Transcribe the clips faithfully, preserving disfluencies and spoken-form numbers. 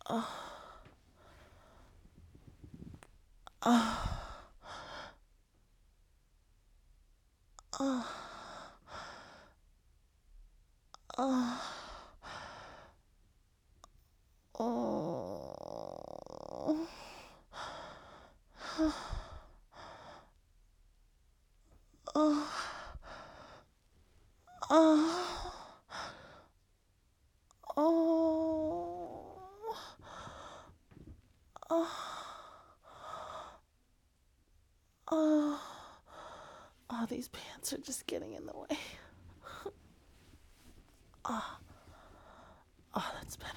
Oh, oh, oh, oh, oh, oh, oh, oh, oh, these pants are just getting in the way. Oh, oh, that's better.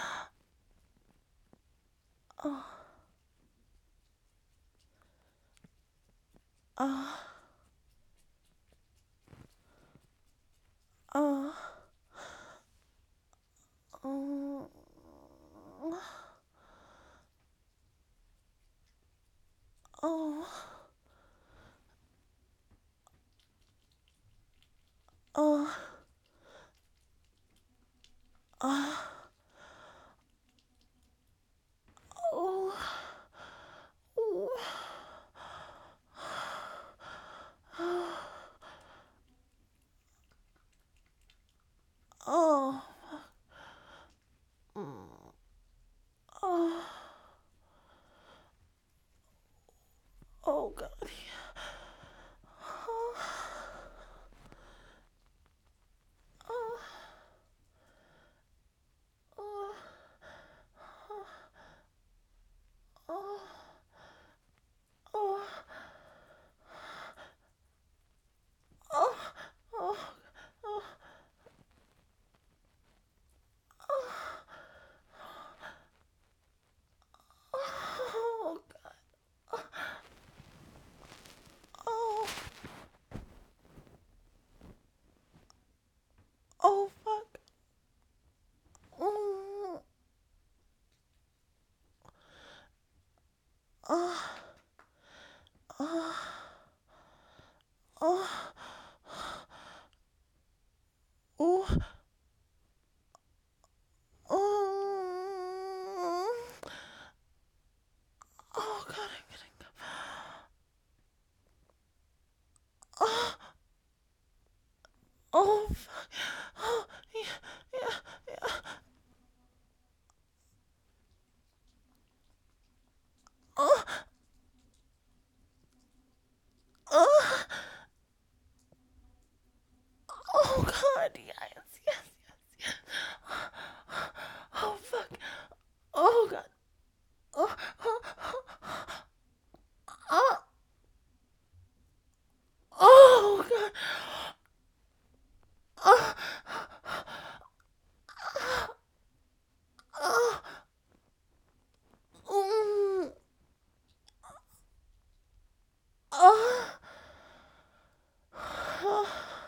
Oh, oh, oh, oh, oh, oh, oh, oh, oh, oh, oh, God. Oh, oh, oh, oh, oh, oh, oh, oh, oh, God. Oh, oh, fuck. Mm, oh, oh, oh, oh, oh, oh, God, I'm getting, oh, oh, fuck. Oh, yeah, yeah, yeah. Oh, oh, oh, God, yes, yes, yes, yes. Oh, fuck. Oh, God. Oh, oh, oh, oh, God. Oh, oh, mm, oh, oh,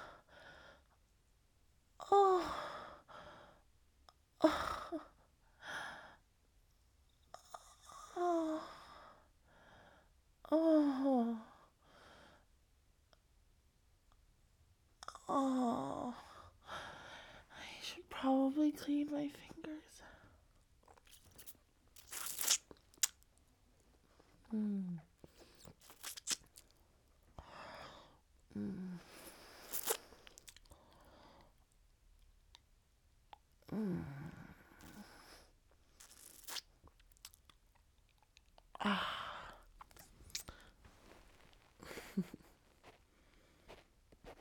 oh, oh, oh, oh. I should probably clean my fingers. Hmm.